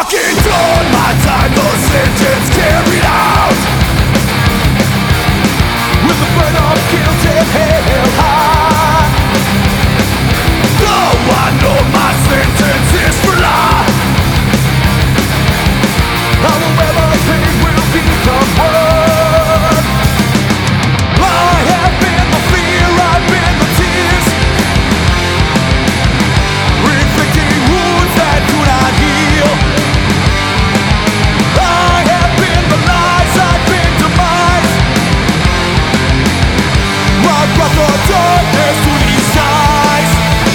fucking done. My time, no sentence carried out, with the burn of guilt and held high. Though I know my sentence is for life, however pain will become hurt. I have been the fear, I've been the tears, inflicting wounds that do not heal. I have been the lies, I've been demise. I brought the darkness to these eyes.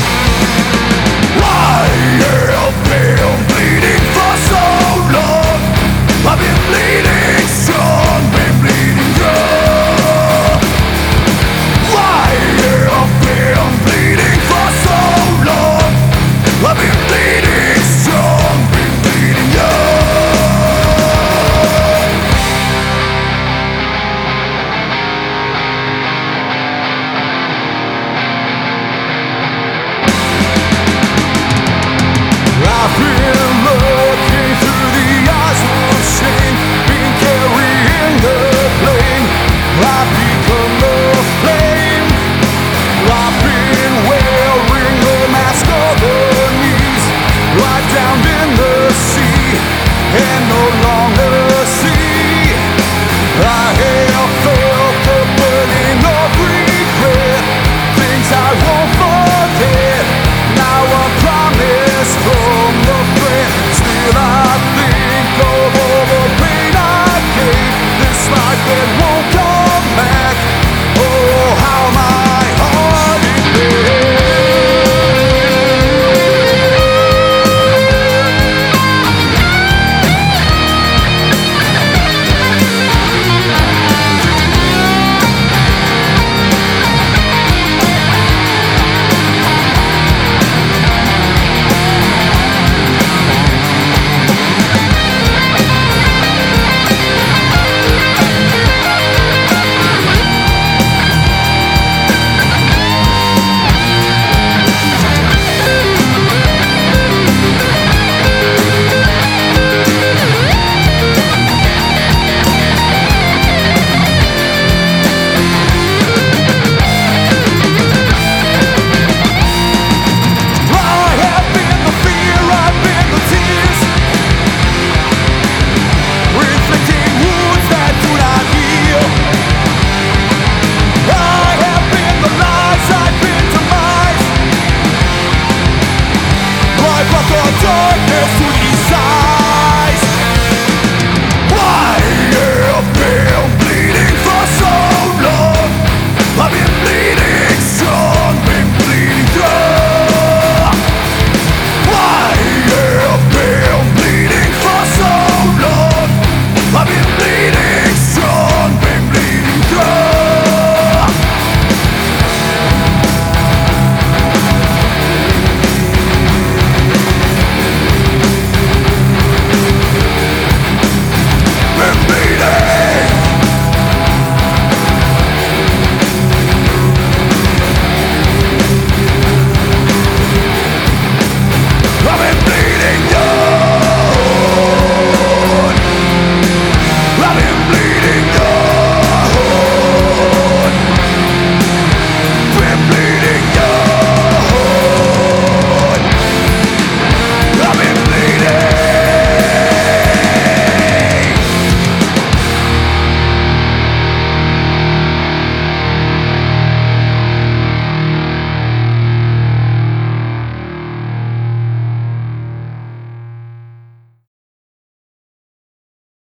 I have been bleeding for so long. I've been bleeding strong, been bleeding young. I have been bleeding for so long. I've been bleeding strong, been bleeding young. I've been looking through the eyes of shame.